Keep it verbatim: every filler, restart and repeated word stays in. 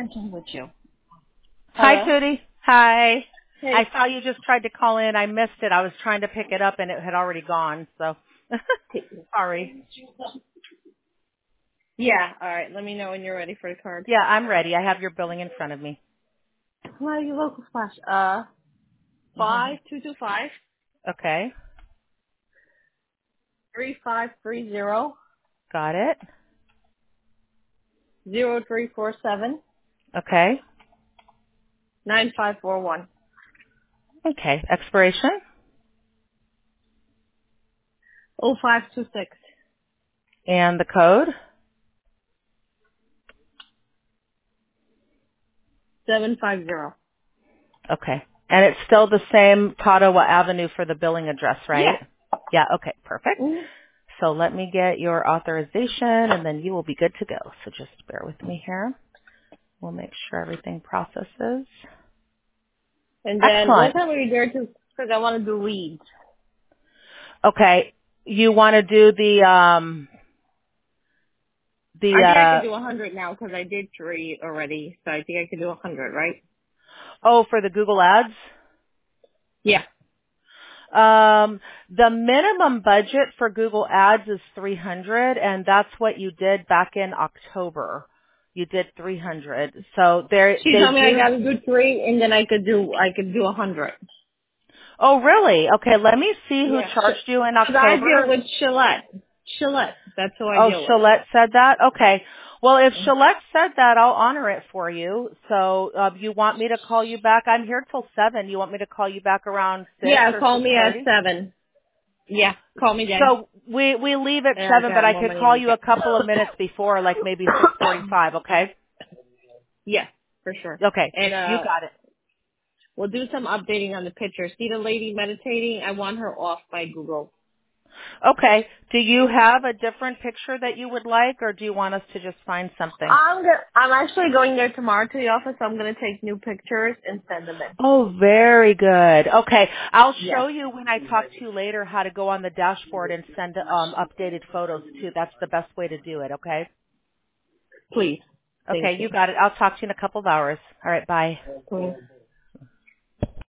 printing with you. Hi, Hello? Tootie. Hi. Hey. I saw you just tried to call in. I missed it. I was trying to pick it up and it had already gone. So sorry. Yeah, all right. Let me know when you're ready for the card. Yeah, I'm ready. I have your billing in front of me. Why are you local flash? Uh, five two two five Okay. three five three zero Got it. zero three four seven Okay. nine five four one Okay. Expiration oh five two six and the code. seven five zero. Okay. And it's still the same Tottawa Avenue for the billing address, right? Yeah. Yeah. Okay. Perfect. Mhm. So let me get your authorization and then you will be good to go. So just bear with me here. We'll make sure everything processes. And then what Excellent. time are you there to? Because I want to do leads. Okay. You want to do the, um, the, I think I uh, can do a hundred now because I did three already, so I think I can do a hundred, right? oh, for the Google Ads? Yeah. Um, the minimum budget for Google Ads is three hundred, and that's what you did back in October. You did three hundred. So there, She they told me I do. got to do three, and then I could do I could do a hundred. Oh, really? Okay, let me see who Yeah. charged you in Because I deal October. with Gillette. Gillette. That's who I Oh, deal with. Shalette said that? Okay. Well, if Mm. Shalette said that, I'll honor it for you. So, uh, you want me to call you back? I'm here till seven. You want me to call you back around six Yeah, or call me at six thirty? seven. Yeah, call me then. So we we leave at And I seven, but got I more could money in call the you a account. couple of minutes before, like maybe six forty-five. Okay. Yeah, for sure. Okay. And You uh, got it. we'll do some updating on the picture. See the lady meditating? I want her off by Google. Okay. Do you have a different picture that you would like, or do you want us to just find something? I'm go- I'm actually going there tomorrow to the office. So I'm gonna take new pictures and send them in. Oh, very good. Okay. I'll Yeah, show you when I talk to you later how to go on the dashboard and send um, updated photos too. That's the best way to do it. Okay. please. Thank Okay. you. You got it. I'll talk to you in a couple of hours. All right. Bye. Please.